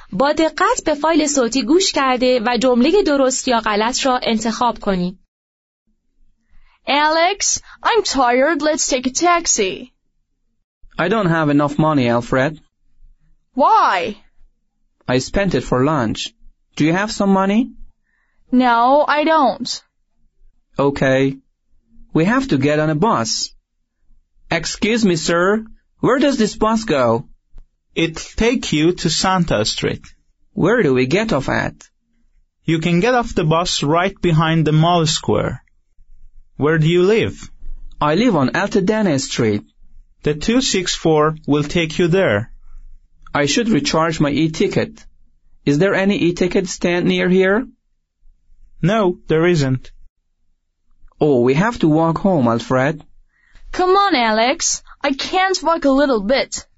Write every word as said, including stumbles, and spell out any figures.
با دقت به فایل صوتی گوش کرده و جمله درست یا غلط را انتخاب کنید. Alex, I'm tired. Let's take a taxi. I don't have enough money, Alfred. Why? I spent it for lunch. Do you have some money? No, I don't. Okay. We have to get on a bus. Excuse me, sir. Where does this bus go? It'll take you to Santa Street. Where do we get off at? You can get off the bus right behind the mall square. Where do you live? I live on Altadena Street. The two sixty-four will take you there. I should recharge my e-ticket. Is there any e-ticket stand near here? No, there isn't. Oh, we have to walk home, Alfred. Come on, Alex. I can't walk a little bit.